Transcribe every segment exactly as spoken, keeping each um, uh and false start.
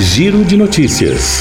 Giro de Notícias.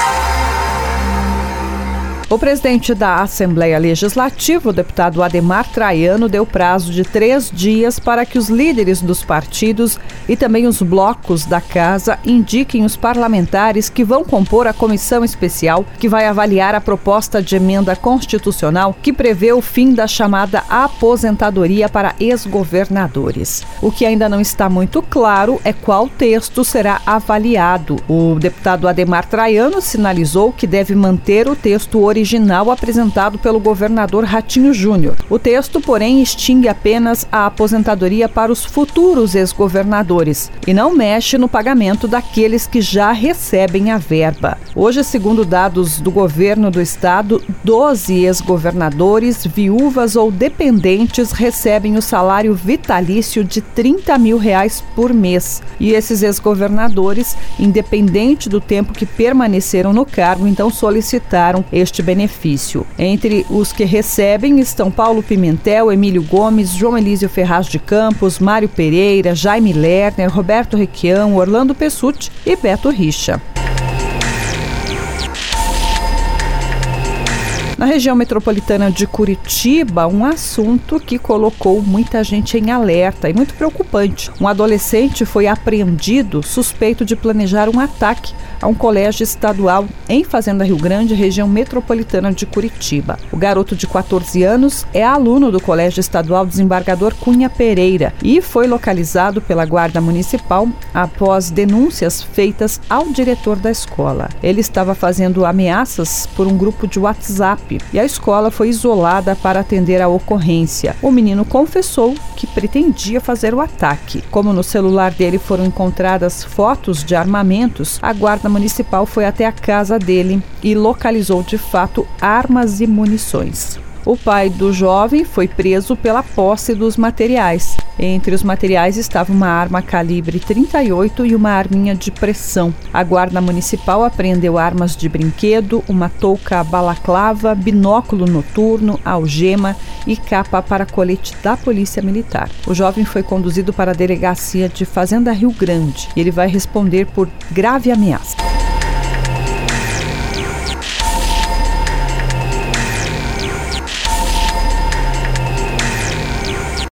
O presidente da Assembleia Legislativa, o deputado Adhemar Traiano, deu prazo de três dias para que os líderes dos partidos e também os blocos da casa indiquem os parlamentares que vão compor a comissão especial que vai avaliar a proposta de emenda constitucional que prevê o fim da chamada aposentadoria para ex-governadores. O que ainda não está muito claro é qual texto será avaliado. O deputado Adhemar Traiano sinalizou que deve manter o texto original original apresentado pelo governador Ratinho Júnior. O texto, porém, extingue apenas a aposentadoria para os futuros ex-governadores e não mexe no pagamento daqueles que já recebem a verba. Hoje, segundo dados do governo do estado, doze ex-governadores, viúvas ou dependentes recebem o salário vitalício de trinta mil reais por mês. E esses ex-governadores, independente do tempo que permaneceram no cargo, então solicitaram este benefício. benefício. Entre os que recebem estão Paulo Pimentel, Emílio Gomes, João Elísio Ferraz de Campos, Mário Pereira, Jaime Lerner, Roberto Requião, Orlando Pessutti e Beto Richa. Na região metropolitana de Curitiba, um assunto que colocou muita gente em alerta e muito preocupante. Um adolescente foi apreendido suspeito de planejar um ataque a um colégio estadual em Fazenda Rio Grande, região metropolitana de Curitiba. O garoto de quatorze anos é aluno do Colégio Estadual Desembargador Cunha Pereira e foi localizado pela Guarda Municipal após denúncias feitas ao diretor da escola. Ele estava fazendo ameaças por um grupo de WhatsApp e a escola foi isolada para atender a ocorrência. O menino confessou que pretendia fazer o ataque. Como no celular dele foram encontradas fotos de armamentos, a Guarda Municipal foi até a casa dele e localizou de fato armas e munições. O pai do jovem foi preso pela posse dos materiais. Entre os materiais estava uma arma calibre trinta e oito e uma arminha de pressão. A Guarda Municipal apreendeu armas de brinquedo, uma touca balaclava, binóculo noturno, algema e capa para colete da Polícia Militar. O jovem foi conduzido para a delegacia de Fazenda Rio Grande e ele vai responder por grave ameaça.